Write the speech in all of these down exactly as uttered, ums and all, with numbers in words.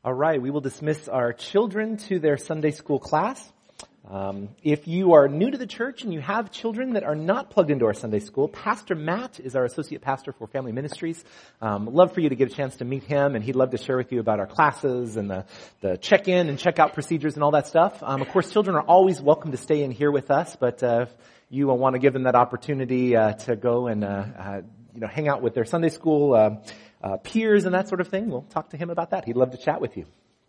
All right, we will dismiss our children to their Sunday school class. Um, if you are new to the church and you have children that are not plugged into our Sunday school, Pastor Matt is our associate pastor for Family Ministries. Um, love for you to get a chance to meet him, and he'd love to share with you about our classes and the, the check-in and check-out procedures and all that stuff. Um, of course, children are always welcome to stay in here with us, but uh, if you want to give them that opportunity uh, to go and uh, uh, you know hang out with their Sunday school uh, uh, peers and that sort of thing, we'll talk to him about that. He'd love to chat with you.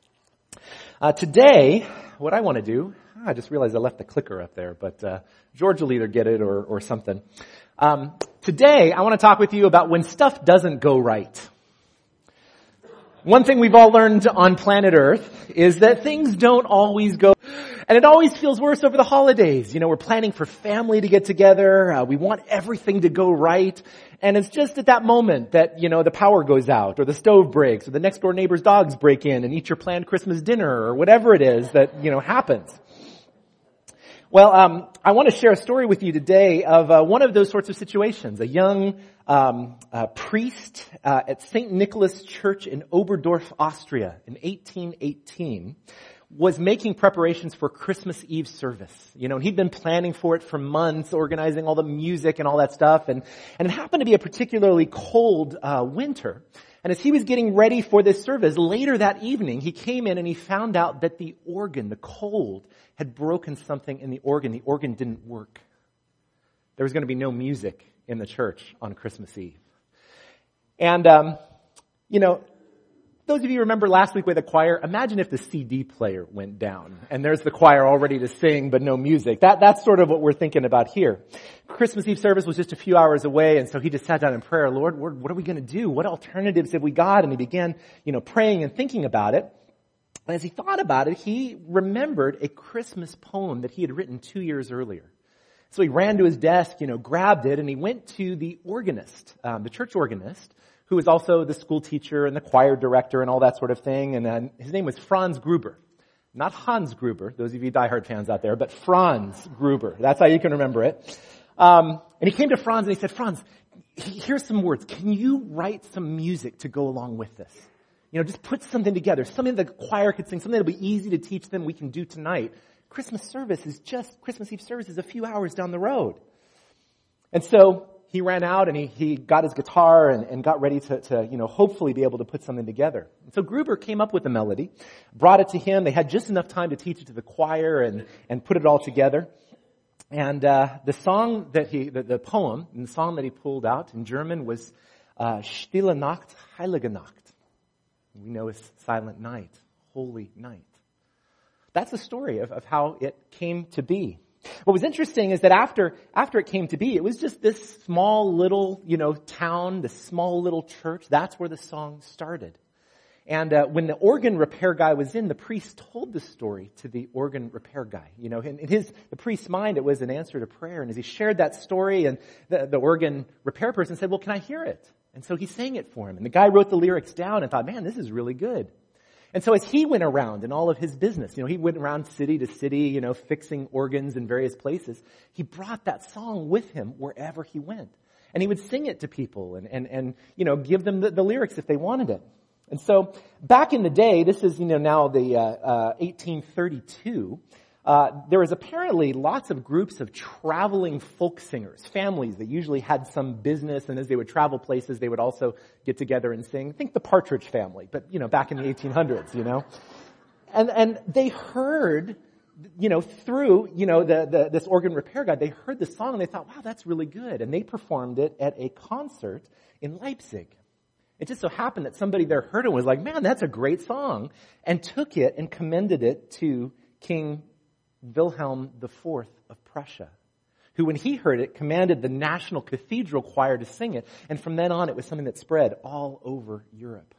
Uh, today, what I want to do, I just realized I left the clicker up there, but uh, George will either get it or, or something. Um, today, I want to talk with you about when stuff doesn't go right. One thing we've all learned on planet Earth is that things don't always go, and it always feels worse over the holidays. You know, we're planning for family to get together. Uh, we want everything to go right. And it's just at that moment that, you know, the power goes out or the stove breaks or the next door neighbor's dogs break in and eat your planned Christmas dinner or whatever it is that, you know, happens. Well, um, I want to share a story with you today of uh, one of those sorts of situations. A young um, uh, priest uh, at Saint Nicholas Church in Oberdorf, Austria in eighteen eighteen was making preparations for Christmas Eve service. You know, and he'd been planning for it for months, organizing all the music and all that stuff. And, and it happened to be a particularly cold uh, winter. And as he was getting ready for this service, later that evening, he came in and he found out that the organ, the cold, had broken something in the organ. The organ didn't work. There was going to be no music in the church on Christmas Eve. And, um, you know, those of you who remember last week with the choir, imagine if the C D player went down and there's the choir all ready to sing but no music. That, that's sort of what we're thinking about here. Christmas Eve service was just a few hours away, and so he just sat down in prayer. Lord, what are we going to do? What alternatives have we got? And he began, you know, praying and thinking about it. And as he thought about it, he remembered a Christmas poem that he had written two years earlier. So he ran to his desk, you know, grabbed it, and he went to the organist, um, the church organist, who was also the school teacher and the choir director and all that sort of thing. And then his name was Franz Gruber. Not Hans Gruber, those of you diehard fans out there, but Franz Gruber. That's how you can remember it. Um, and he came to Franz and he said, Franz, here's some words. Can you write some music to go along with this? You know, just put something together, something the choir could sing, something that'll be easy to teach them we can do tonight. Christmas service is just, Christmas Eve service is a few hours down the road. And so he ran out and he, he got his guitar and, and got ready to, to, you know, hopefully be able to put something together. And so Gruber came up with a melody, brought it to him. They had just enough time to teach it to the choir and, and put it all together. And, uh, the song that he, the, the poem and the song that he pulled out in German was, uh, Stille Nacht, Heilige Nacht. We know as Silent Night, Holy Night. That's the story of, of how it came to be. What was interesting is that after, after it came to be, it was just this small little, you know, town, this small little church. That's where the song started. And uh, when the organ repair guy was in, the priest told the story to the organ repair guy. You know, in, in his, the priest's mind, it was an answer to prayer. And as he shared that story, and the, the organ repair person said, well, can I hear it? And so he sang it for him. And the guy wrote the lyrics down and thought, man, this is really good. And so as he went around in all of his business, you know, he went around city to city, you know, fixing organs in various places. He brought that song with him wherever he went. And he would sing it to people and, and, and you know, give them the, the lyrics if they wanted it. And so back in the day, this is, you know, now the uh, uh, eighteen thirty-two, uh, there was apparently lots of groups of traveling folk singers, families that usually had some business, and as they would travel places, they would also get together and sing. Think the Partridge Family, but, you know, back in the eighteen hundreds, you know. And and they heard, you know, through, you know, the, the this organ repair guy, they heard the song and they thought, wow, that's really good. And they performed it at a concert in Leipzig. It just so happened that somebody there heard it and was like, man, that's a great song, and took it and commended it to King Wilhelm the Fourth of Prussia, who, when he heard it, commanded the National Cathedral Choir to sing it, and from then on it was something that spread all over Europe.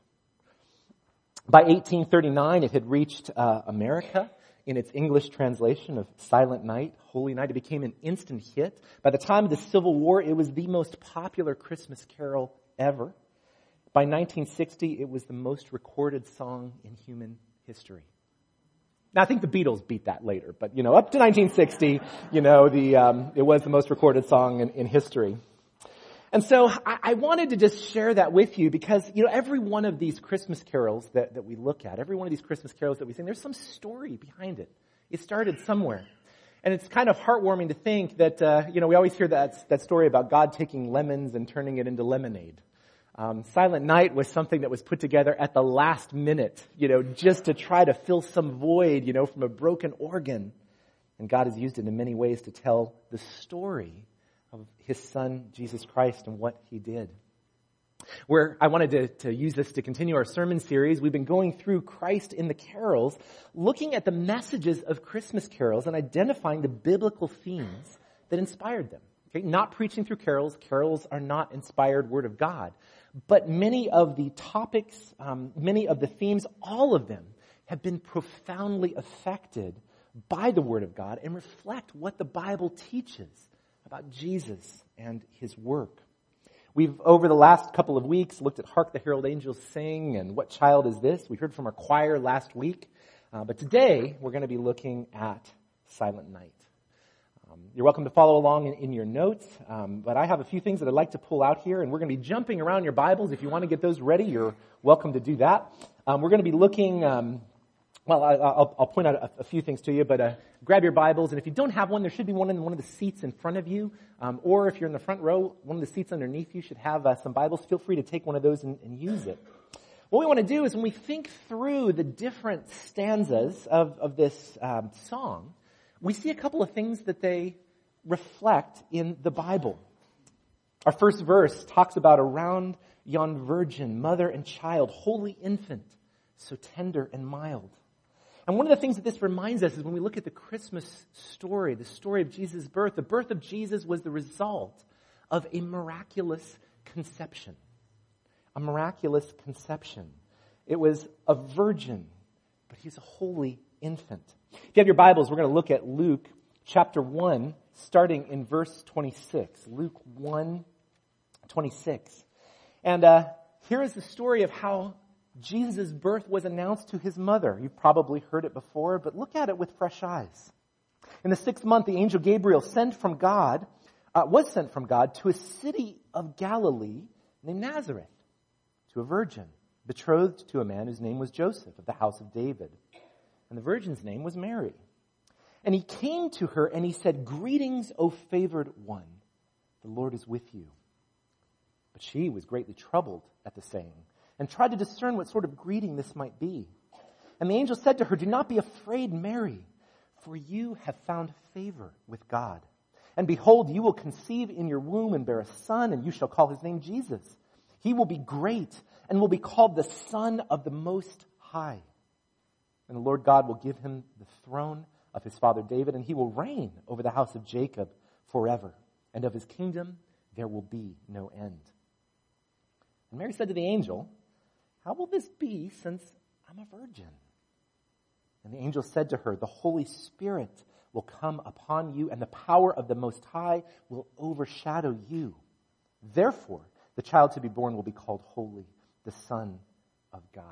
By eighteen thirty-nine, it had reached uh, America in its English translation of Silent Night, Holy Night. It became an instant hit. By the time of the Civil War, it was the most popular Christmas carol ever. By nineteen sixty, it was the most recorded song in human history. Now, I think the Beatles beat that later, but, you know, up to nineteen sixty, you know, the um, it was the most recorded song in, in history. And so I, I wanted to just share that with you because, you know, every one of these Christmas carols that, that we look at, every one of these Christmas carols that we sing, there's some story behind it. It started somewhere. And it's kind of heartwarming to think that, uh, you know, we always hear that, that story about God taking lemons and turning it into lemonade. Um, Silent Night was something that was put together at the last minute, you know, just to try to fill some void, you know, from a broken organ. And God has used it in many ways to tell the story of His Son, Jesus Christ, and what He did. Where I wanted to, to use this to continue our sermon series, we've been going through Christ in the carols, looking at the messages of Christmas carols and identifying the biblical themes that inspired them. Okay? Not preaching through carols. Carols are not inspired Word of God. But many of the topics, um, many of the themes, all of them have been profoundly affected by the Word of God and reflect what the Bible teaches about Jesus and His work. We've, over the last couple of weeks, looked at Hark the Herald Angels Sing and What Child Is This? We heard from our choir last week. Uh, but today, we're going to be looking at Silent Night. Um, you're welcome to follow along in, in your notes, um, but I have a few things that I'd like to pull out here, and we're going to be jumping around your Bibles. If you want to get those ready, you're welcome to do that. Um, we're going to be looking... Um, Well, I, I'll, I'll point out a, a few things to you, but uh, grab your Bibles, and if you don't have one, there should be one in one of the seats in front of you, um, or if you're in the front row, one of the seats underneath you should have uh, some Bibles. Feel free to take one of those and, and use it. What we want to do is when we think through the different stanzas of, of this um, song, we see a couple of things that they reflect in the Bible. Our first verse talks about around yon virgin, mother and child, holy infant, so tender and mild. And one of the things that this reminds us is when we look at the Christmas story, the story of Jesus' birth, the birth of Jesus was the result of a miraculous conception. A miraculous conception. It was a virgin, but he's a holy infant. If you have your Bibles, we're going to look at Luke chapter one, starting in verse twenty-six. Luke one, twenty-six. And uh, here is the story of how Jesus' birth was announced to his mother. You've probably heard it before, but look at it with fresh eyes. In the sixth month, the angel Gabriel sent from God, uh, was sent from God to a city of Galilee named Nazareth, to a virgin, betrothed to a man whose name was Joseph of the house of David. And the virgin's name was Mary. And he came to her and he said, "Greetings, O favored one, the Lord is with you." But she was greatly troubled at the saying, and tried to discern what sort of greeting this might be. And the angel said to her, "Do not be afraid, Mary, for you have found favor with God. And behold, you will conceive in your womb and bear a son, and you shall call his name Jesus. He will be great and will be called the Son of the Most High. And the Lord God will give him the throne of his father David, and he will reign over the house of Jacob forever. And of his kingdom there will be no end." And Mary said to the angel, "How will this be since I'm a virgin?" And the angel said to her, "The Holy Spirit will come upon you, and the power of the Most High will overshadow you. Therefore, the child to be born will be called Holy, the Son of God."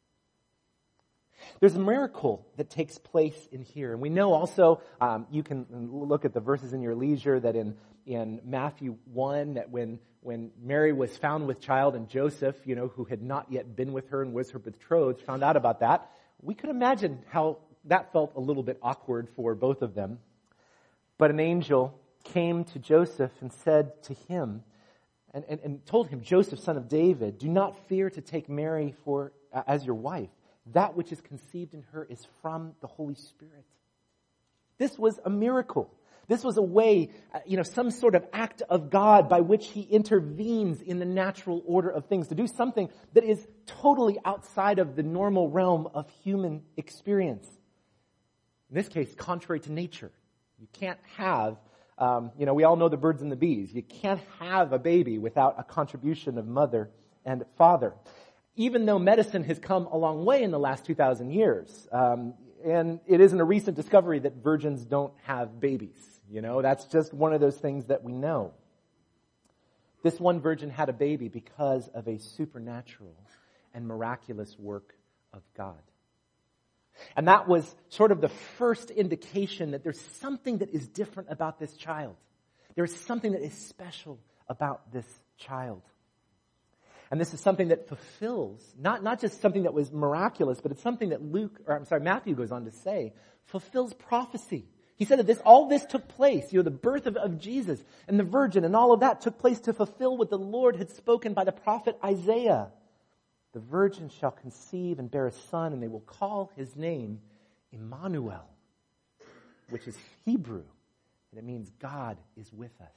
There's a miracle that takes place in here. And we know also, um, you can look at the verses in your leisure, that in, in Matthew one, that when, when Mary was found with child and Joseph, you know, who had not yet been with her and was her betrothed, found out about that, we could imagine how that felt a little bit awkward for both of them. But an angel came to Joseph and said to him, and, and, and told him, "Joseph, son of David, do not fear to take Mary for uh, as your wife. That which is conceived in her is from the Holy Spirit." This was a miracle. This was a way, uh, you know, some sort of act of God by which he intervenes in the natural order of things to do something that is totally outside of the normal realm of human experience. In this case, contrary to nature. You can't have, um, you know, we all know the birds and the bees. You can't have a baby without a contribution of mother and father. Even though medicine has come a long way in the last two thousand years, um, and it isn't a recent discovery that virgins don't have babies. You know, that's just one of those things that we know. This one virgin had a baby because of a supernatural and miraculous work of God. And that was sort of the first indication that there's something that is different about this child. There is something that is special about this child. And this is something that fulfills, not, not just something that was miraculous, but it's something that Luke, or I'm sorry, Matthew goes on to say, fulfills prophecy. He said that this, all this took place, you know, the birth of, of Jesus and the virgin and all of that took place to fulfill what the Lord had spoken by the prophet Isaiah. The virgin shall conceive and bear a son, and they will call his name Emmanuel, which is Hebrew, and it means God is with us.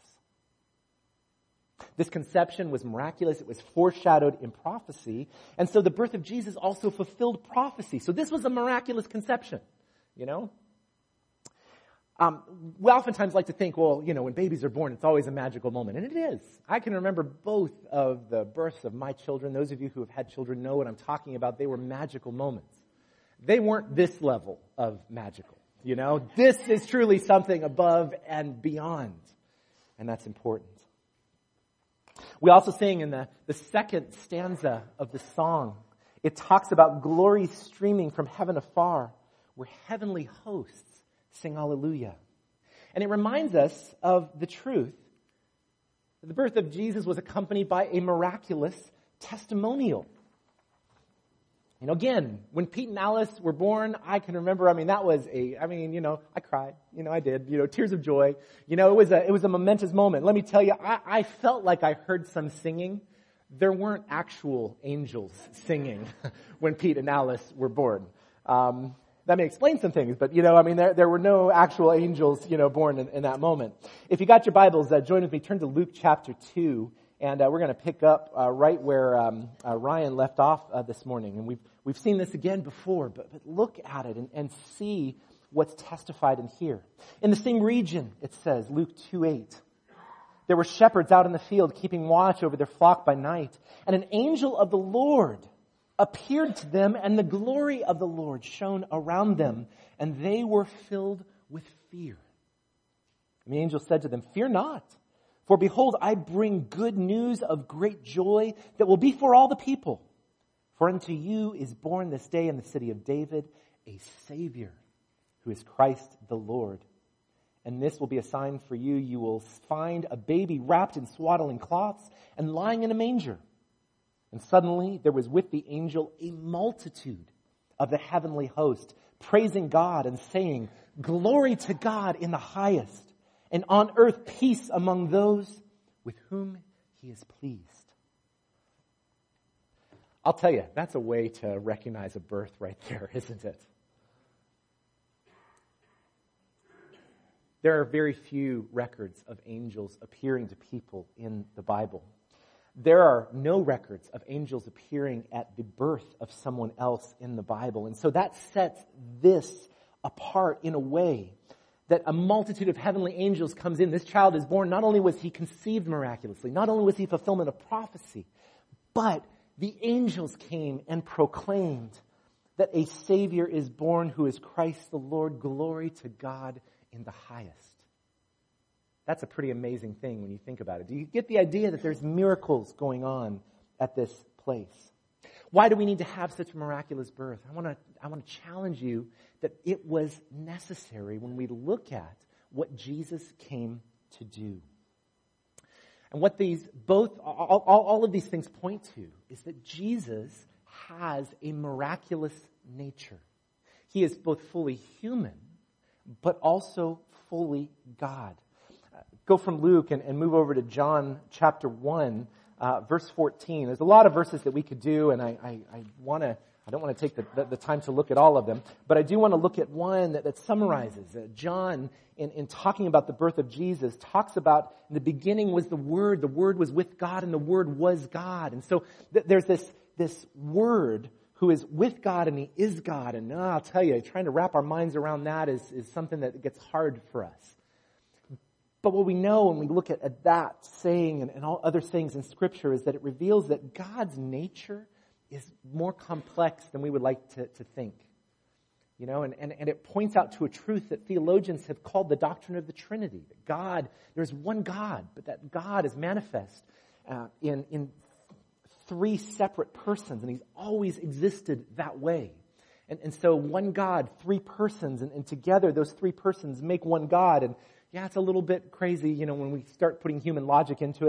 This conception was miraculous. It was foreshadowed in prophecy. And so the birth of Jesus also fulfilled prophecy. So this was a miraculous conception, you know. Um, we oftentimes like to think, well, you know, when babies are born, it's always a magical moment. And it is. I can remember both of the births of my children. Those of you who have had children know what I'm talking about. They were magical moments. They weren't this level of magical, you know. This is truly something above and beyond. And that's important. We also sing in the, the second stanza of the song, it talks about glory streaming from heaven afar, where heavenly hosts sing hallelujah. And it reminds us of the truth that the birth of Jesus was accompanied by a miraculous testimonial. You know, again, when Pete and Alice were born, I can remember, I mean, that was a, I mean, you know, I cried, you know, I did, you know, tears of joy. You know, it was a, it was a momentous moment. Let me tell you, I, I felt like I heard some singing. There weren't actual angels singing when Pete and Alice were born. Um, that may explain some things, but, you know, I mean, there, there were no actual angels, you know, born in, in that moment. If you got your Bibles, uh, join with me, turn to Luke chapter two. And uh, we're going to pick up uh, right where um, uh, Ryan left off uh, this morning. And we've we've seen this again before, but, but look at it and, and see what's testified in here. In the same region, it says, Luke two eight, there were shepherds out in the field keeping watch over their flock by night. And an angel of the Lord appeared to them, and the glory of the Lord shone around them, and they were filled with fear. And the angel said to them, fear not. For behold, I bring good news of great joy that will be for all the people. For unto you is born this day in the city of David a Savior, who is Christ the Lord. And this will be a sign for you. You will find a baby wrapped in swaddling cloths and lying in a manger. And suddenly there was with the angel a multitude of the heavenly host, praising God and saying, glory to God in the highest, and on earth peace among those with whom he is pleased. I'll tell you, that's a way to recognize a birth right there, isn't it? There are very few records of angels appearing to people in the Bible. There are no records of angels appearing at the birth of someone else in the Bible. And so that sets this apart in a way that a multitude of heavenly angels comes in. This child is born. Not only was he conceived miraculously, not only was he fulfillment of prophecy, but the angels came and proclaimed that a Savior is born who is Christ the Lord. Glory to God in the highest. That's a pretty amazing thing when you think about it. Do you get the idea that there's miracles going on at this place? Why do we need to have such a miraculous birth? I want to I want to challenge you that it was necessary when we look at what Jesus came to do. And what these both all, all, all of these things point to is that Jesus has a miraculous nature. He is both fully human, but also fully God. Uh, go from Luke and, and move over to John chapter one. Uh, verse fourteen. There's a lot of verses that we could do, and I, I, I want to. I don't want to take the, the, the time to look at all of them, but I do want to look at one that, that summarizes. Uh, John, in, in talking about the birth of Jesus, talks about in the beginning was the Word. The Word was with God, and the Word was God. And so th- there's this this Word who is with God, and He is God. And uh, I'll tell you, trying to wrap our minds around that is, is something that gets hard for us. But what we know when we look at, at that saying and, and all other sayings in Scripture is that it reveals that God's nature is more complex than we would like to, to think. You know, and, and, and it points out to a truth that theologians have called the doctrine of the Trinity. That God, there's one God, but that God is manifest uh, in, in three separate persons, and He's always existed that way. And, and so one God, three persons, and, and together those three persons make one God. And yeah, it's a little bit crazy, you know, when we start putting human logic into it,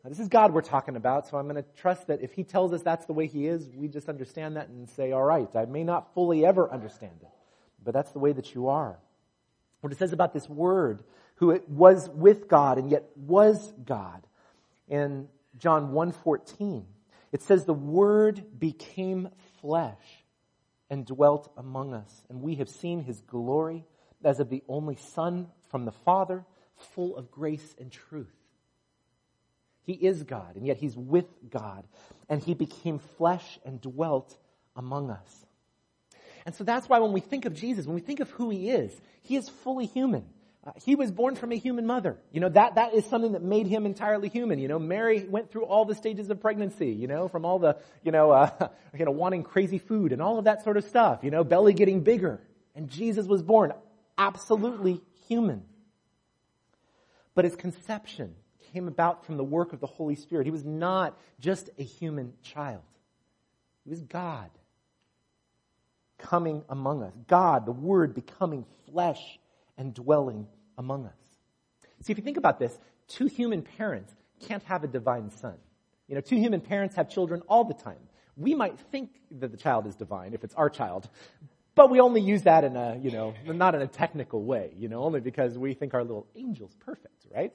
Now, this is God we're talking about, so I'm going to trust that if he tells us that's the way he is, we just understand that and say, all right, I may not fully ever understand it, but that's the way that you are. What it says about this Word, who it was with God and yet was God. In John one fourteen, it says the Word became flesh and dwelt among us, and we have seen his glory as of the only Son from the Father, full of grace and truth. He is God, and yet he's with God, and he became flesh and dwelt among us. And so that's why when we think of Jesus, when we think of who he is, he is fully human. Uh, he was born from a human mother. You know, that, that is something that made him entirely human. You know, Mary went through all the stages of pregnancy, you know, from all the, you know, uh, you know, wanting crazy food and all of that sort of stuff, you know, belly getting bigger. And Jesus was born absolutely human. But his conception came about from the work of the Holy Spirit. He was not just a human child. He was God coming among us. God, the Word becoming flesh and dwelling among us. See, if you think about this, two human parents can't have a divine son. You know, two human parents have children all the time. We might think that the child is divine if it's our child, but we only use that in a, you know, not in a technical way, you know, only because we think our little angel's perfect, right?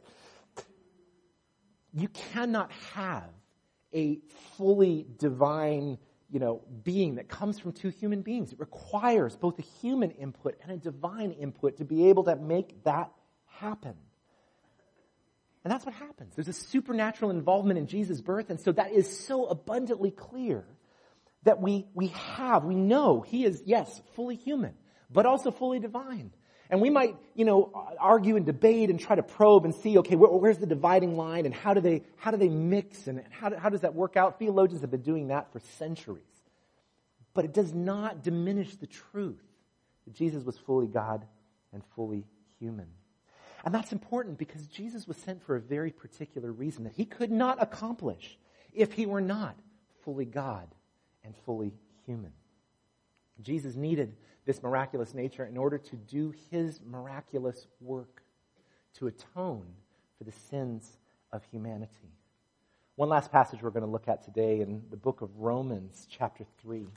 You cannot have a fully divine, you know, being that comes from two human beings. It requires both a human input and a divine input to be able to make that happen. And that's what happens. There's a supernatural involvement in Jesus' birth, and so that is so abundantly clear that we, we have, we know he is, yes, fully human, but also fully divine. And we might, you know, argue and debate and try to probe and see, okay, where, where's the dividing line and how do they, how do they mix and how, how does that work out? Theologians have been doing that for centuries. But it does not diminish the truth that Jesus was fully God and fully human. And that's important because Jesus was sent for a very particular reason that he could not accomplish if he were not fully God and fully human. Jesus needed this miraculous nature in order to do his miraculous work, to atone for the sins of humanity. One last passage we're going to look at today in the book of Romans, chapter three.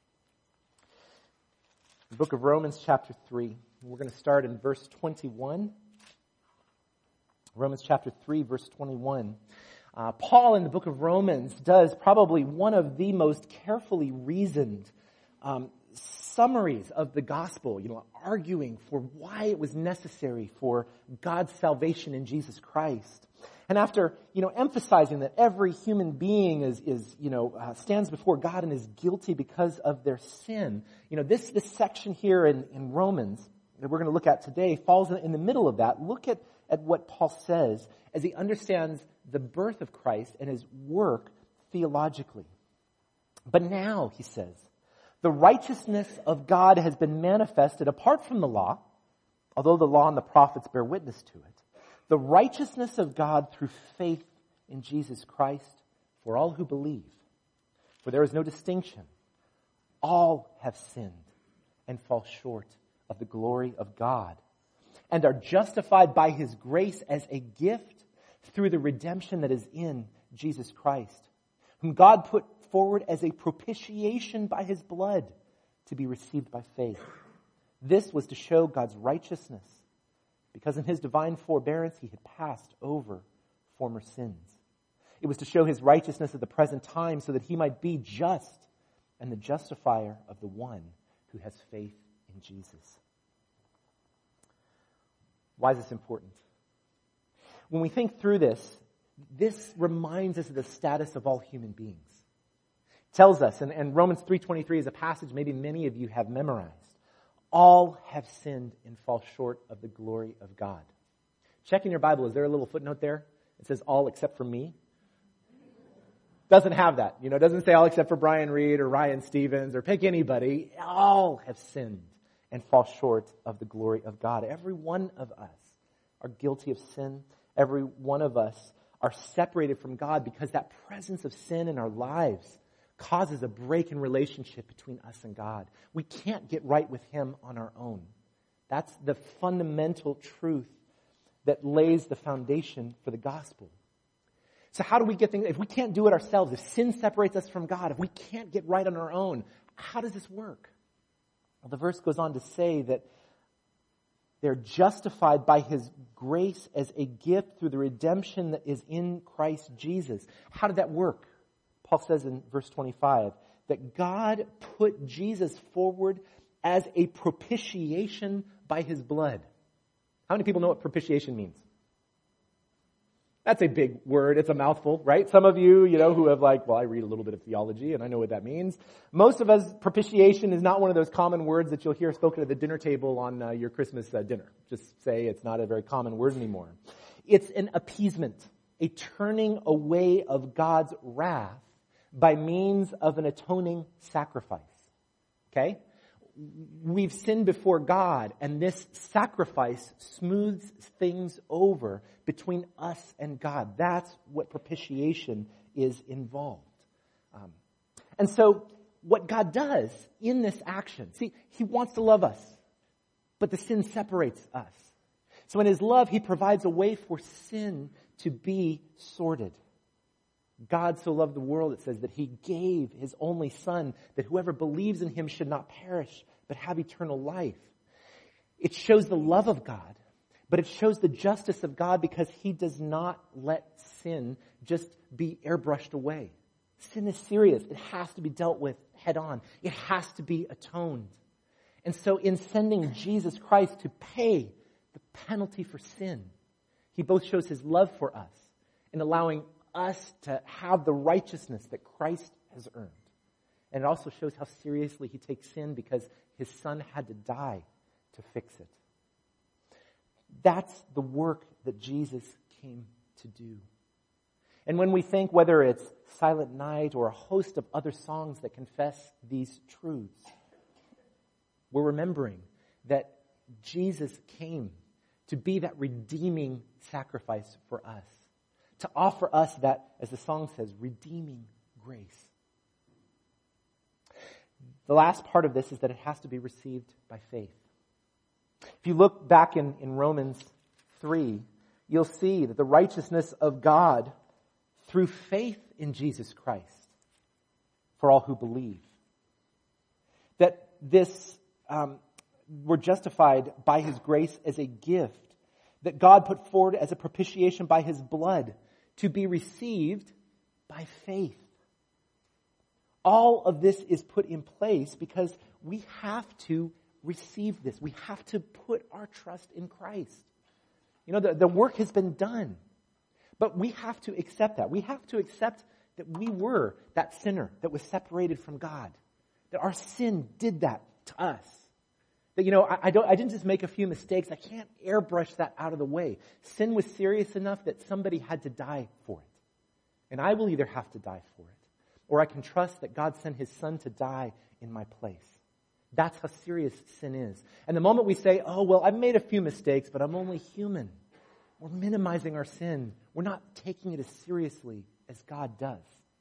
The book of Romans, chapter three. We're going to start in verse twenty-one. Romans chapter three, verse twenty-one. Uh, Paul in the book of Romans does probably one of the most carefully reasoned um, summaries of the gospel, you know, arguing for why it was necessary for God's salvation in Jesus Christ. And after, you know, emphasizing that every human being is, is you know, uh, stands before God and is guilty because of their sin, you know, this, this section here in, in Romans that we're going to look at today falls in, in the middle of that. Look at, at what Paul says as he understands the birth of Christ and his work theologically. But now, he says, the righteousness of God has been manifested apart from the law, although the law and the prophets bear witness to it. The righteousness of God through faith in Jesus Christ for all who believe. For there is no distinction. All have sinned and fall short of the glory of God and are justified by his grace as a gift through the redemption that is in Jesus Christ, whom God put forward as a propitiation by his blood to be received by faith. This was to show God's righteousness, because in his divine forbearance he had passed over former sins. It was to show his righteousness at the present time so that he might be just and the justifier of the one who has faith in Jesus. Why is this important? When we think through this, this reminds us of the status of all human beings. It tells us, and, and Romans three twenty-three is a passage maybe many of you have memorized. All have sinned and fall short of the glory of God. Check in your Bible, is there a little footnote there? It says all except for me. Doesn't have that. You know, it doesn't say all except for Brian Reed or Ryan Stevens or pick anybody. All have sinned and fall short of the glory of God. Every one of us are guilty of sin. Every one of us are separated from God because that presence of sin in our lives causes a break in relationship between us and God. We can't get right with him on our own. That's the fundamental truth that lays the foundation for the gospel. So how do we get things, if we can't do it ourselves, if sin separates us from God, if we can't get right on our own, how does this work? Well, the verse goes on to say that they're justified by His grace as a gift through the redemption that is in Christ Jesus. How did that work? Paul says in verse twenty-five that God put Jesus forward as a propitiation by His blood. How many people know what propitiation means? That's a big word. It's a mouthful, right? Some of you, you know, who have like, well, I read a little bit of theology and I know what that means. Most of us, propitiation is not one of those common words that you'll hear spoken at the dinner table on uh, your Christmas uh, dinner. Just say it's not a very common word anymore. It's an appeasement, a turning away of God's wrath by means of an atoning sacrifice. Okay? We've sinned before God, and this sacrifice smooths things over between us and God. That's what propitiation is involved. Um, and so what God does in this action, see, He wants to love us, but the sin separates us. So in His love, He provides a way for sin to be sorted. God so loved the world, it says, that He gave His only Son, that whoever believes in Him should not perish, but have eternal life. It shows the love of God, but it shows the justice of God because He does not let sin just be airbrushed away. Sin is serious. It has to be dealt with head on. It has to be atoned. And so in sending Jesus Christ to pay the penalty for sin, He both shows His love for us in allowing us to have the righteousness that Christ has earned. And it also shows how seriously He takes sin because His Son had to die to fix it. That's the work that Jesus came to do. And when we think, whether it's Silent Night or a host of other songs that confess these truths, we're remembering that Jesus came to be that redeeming sacrifice for us, to offer us that, as the song says, redeeming grace. The last part of this is that it has to be received by faith. If you look back in, in Romans three, you'll see that the righteousness of God through faith in Jesus Christ for all who believe. That this, um, we're justified by His grace as a gift that God put forward as a propitiation by His blood to be received by faith. All of this is put in place because we have to receive this. We have to put our trust in Christ. You know, the, the work has been done. But we have to accept that. We have to accept that we were that sinner that was separated from God. That our sin did that to us. That, you know, I, I don't, I didn't just make a few mistakes. I can't airbrush that out of the way. Sin was serious enough that somebody had to die for it. And I will either have to die for it, or I can trust that God sent His Son to die in my place. That's how serious sin is. And the moment we say, oh, well, I've made a few mistakes, but I'm only human, we're minimizing our sin. We're not taking it as seriously as God does.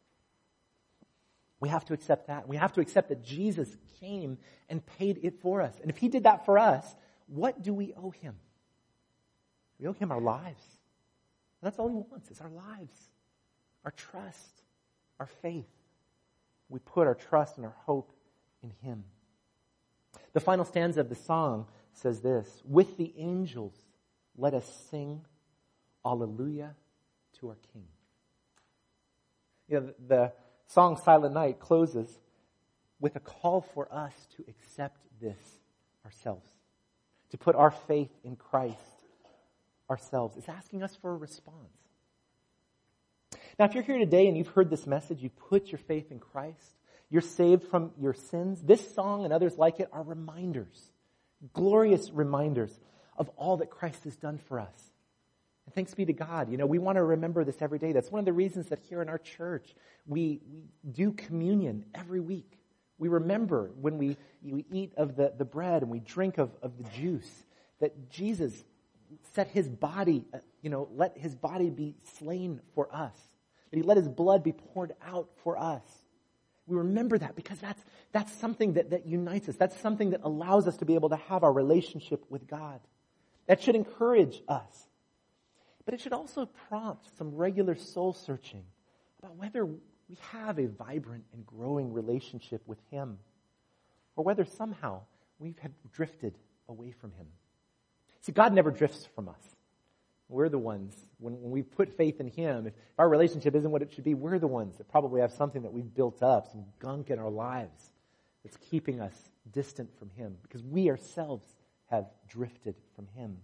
We have to accept that. We have to accept that Jesus came and paid it for us. And if He did that for us, what do we owe Him? We owe Him our lives. And that's all He wants, is our lives, our trust, our faith. We put our trust and our hope in Him. The final stanza of the song says this: with the angels, let us sing Alleluia to our King. You know, the, the song Silent Night closes with a call for us to accept this ourselves, to put our faith in Christ ourselves. It's asking us for a response. Now, if you're here today and you've heard this message, you put your faith in Christ, you're saved from your sins, this song and others like it are reminders, glorious reminders of all that Christ has done for us. And thanks be to God. You know, we want to remember this every day. That's one of the reasons that here in our church, we, we do communion every week. We remember when we, we eat of the, the bread and we drink of, of the juice that Jesus set His body, you know, let His body be slain for us. That He let His blood be poured out for us. We remember that because that's, that's something that, that unites us. That's something that allows us to be able to have our relationship with God. That should encourage us. But it should also prompt some regular soul searching about whether we have a vibrant and growing relationship with him, or whether somehow we have drifted away from him. See, God never drifts from us. We're the ones, when, when we put faith in him, if our relationship isn't what it should be, we're the ones that probably have something that we've built up, some gunk in our lives that's keeping us distant from him, because we ourselves have drifted from him.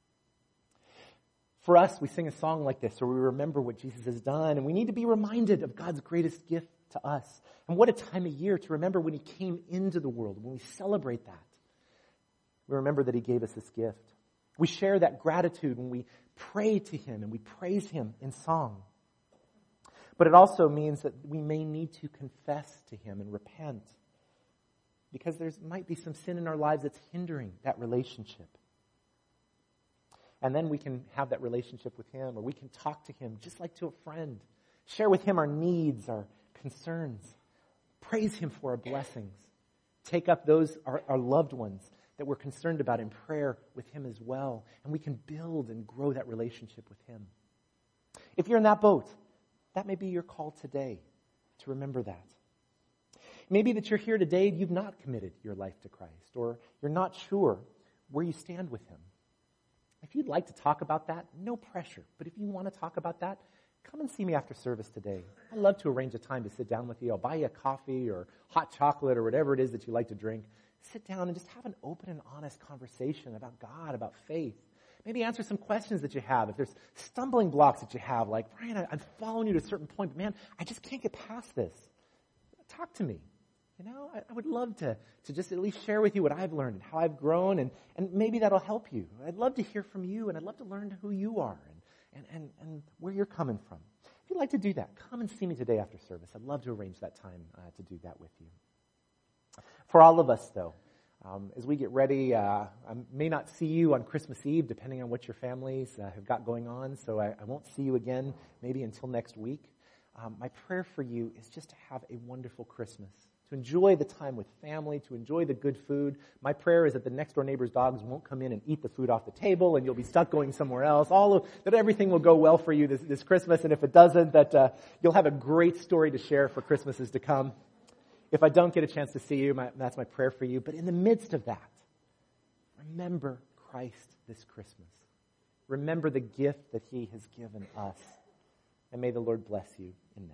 For us, we sing a song like this, where we remember what Jesus has done, and we need to be reminded of God's greatest gift to us. And what a time of year to remember when he came into the world, when we celebrate that. We remember that he gave us this gift. We share that gratitude when we pray to him and we praise him in song. But it also means that we may need to confess to him and repent, because there might be some sin in our lives that's hindering that relationship. And then we can have that relationship with him, or we can talk to him just like to a friend. Share with him our needs, our concerns. Praise him for our blessings. Take up those, our, our loved ones that we're concerned about in prayer with him as well. And we can build and grow that relationship with him. If you're in that boat, that may be your call today to remember that. Maybe that you're here today and you've not committed your life to Christ, or you're not sure where you stand with him. If you'd like to talk about that, no pressure. But if you want to talk about that, come and see me after service today. I'd love to arrange a time to sit down with you. I'll buy you a coffee or hot chocolate or whatever it is that you like to drink. Sit down and just have an open and honest conversation about God, about faith. Maybe answer some questions that you have. If there's stumbling blocks that you have, like, Brian, I, I'm following you to a certain point, but man, I just can't get past this. Talk to me. You know, I, I would love to, to just at least share with you what I've learned and how I've grown, and, and maybe that'll help you. I'd love to hear from you, and I'd love to learn who you are and, and, and, and where you're coming from. If you'd like to do that, come and see me today after service. I'd love to arrange that time uh, to do that with you. For all of us, though, um, as we get ready, uh, I may not see you on Christmas Eve, depending on what your families uh, have got going on, so I, I won't see you again maybe until next week. Um, my prayer for you is just to have a wonderful Christmas, to enjoy the time with family, to enjoy the good food. My prayer is that the next door neighbor's dogs won't come in and eat the food off the table, and you'll be stuck going somewhere else. All of, that everything will go well for you this, this Christmas, and if it doesn't, that uh, you'll have a great story to share for Christmases to come. If I don't get a chance to see you, my, that's my prayer for you. But in the midst of that, remember Christ this Christmas. Remember the gift that he has given us. And may the Lord bless you in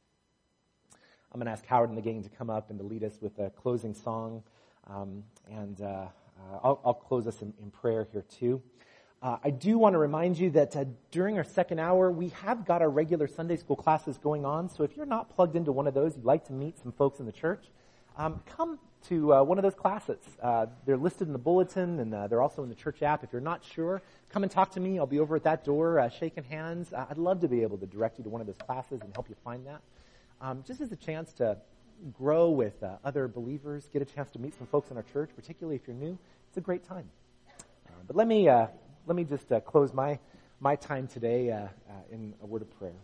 that. I'm going to ask Howard and the gang to come up and to lead us with a closing song. Um, and uh, uh, I'll, I'll close us in, in prayer here too. Uh, I do want to remind you that uh, during our second hour, we have got our regular Sunday school classes going on. So if you're not plugged into one of those, you'd like to meet some folks in the church, um, come to uh, one of those classes. Uh, they're listed in the bulletin, and uh, they're also in the church app. If you're not sure, come and talk to me. I'll be over at that door uh, shaking hands. Uh, I'd love to be able to direct you to one of those classes and help you find that. Um, just as a chance to grow with uh, other believers, get a chance to meet some folks in our church, particularly if you're new. It's a great time. Uh, but let me uh, let me just uh, close my my time today uh, uh, in a word of prayer.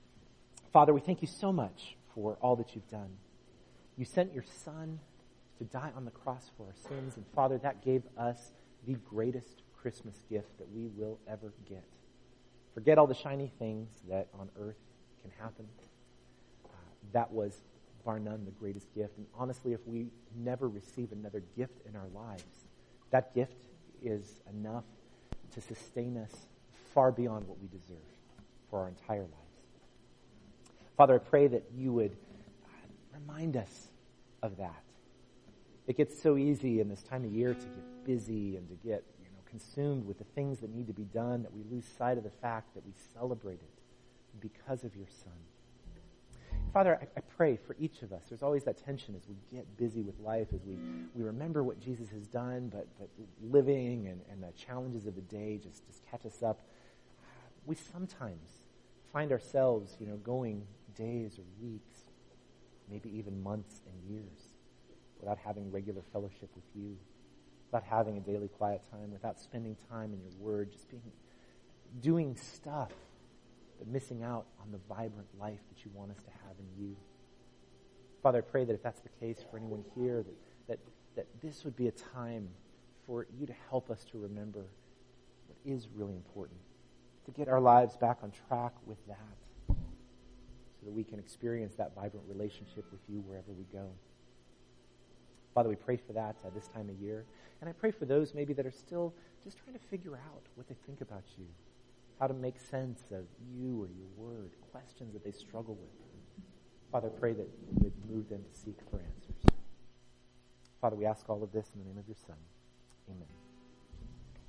Father, we thank you so much for all that you've done. You sent your Son to die on the cross for our sins, and Father, that gave us the greatest Christmas gift that we will ever get. Forget all the shiny things that on earth can happen. Uh, that was, bar none, the greatest gift. And honestly, if we never receive another gift in our lives, that gift is enough to sustain us far beyond what we deserve for our entire lives. Father, I pray that you would uh, remind us of that. It gets so easy in this time of year to get busy and to get, you know, consumed with the things that need to be done that we lose sight of the fact that we celebrate it because of your Son. Father, I, I pray for each of us. There's always that tension as we get busy with life, as we, we remember what Jesus has done, but, but living and, and the challenges of the day just, just catch us up. We sometimes find ourselves, you know, going days or weeks, maybe even months and years without having regular fellowship with you, without having a daily quiet time, without spending time in your word, just being, doing stuff, but missing out on the vibrant life that you want us to have in you. Father, I pray that if that's the case for anyone here, that, that, that this would be a time for you to help us to remember what is really important, to get our lives back on track with that so that we can experience that vibrant relationship with you wherever we go. Father, we pray for that uh, this time of year. And I pray for those maybe that are still just trying to figure out what they think about you, how to make sense of you or your word, questions that they struggle with. Father, I pray that you would move them to seek for answers. Father, we ask all of this in the name of your Son. Amen.